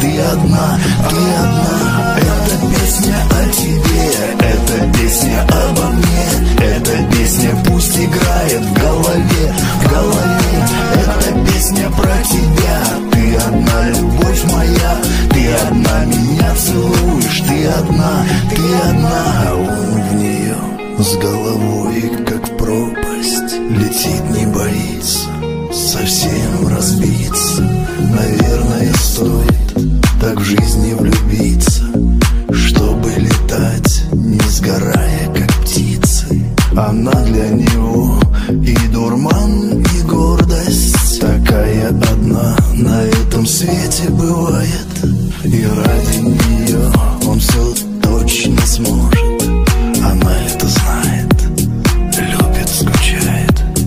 ты одна, ты одна. Это песня о тебе, это песня обо мне, эта песня пусть играет в голове, в голове. Это песня про тебя, ты одна, любовь моя, ты одна, меня целуешь, ты одна, ты одна. А он в нее с головой, как в пропасть, летит, не боится совсем разбиться. Наверное, стоит так в жизни влюбиться, чтобы летать, не сгорая, как птицы. Она для него и дурман, и гордость. Такая одна на этом свете бывает, и ради нее он все точно сможет. Она это знает, любит, скучает.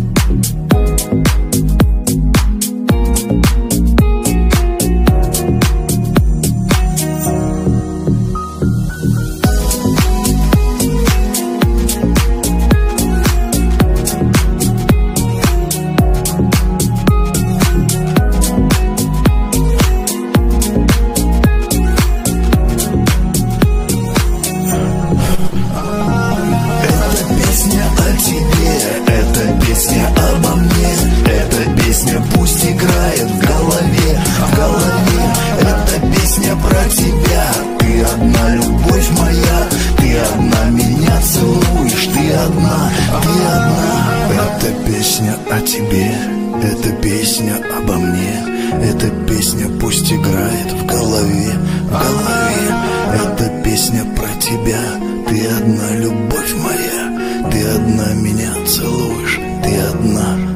О тебе, это песня обо мне, эта песня пусть играет в голове, в голове. Это песня про тебя, ты одна, любовь моя, ты одна, меня целуешь, ты одна.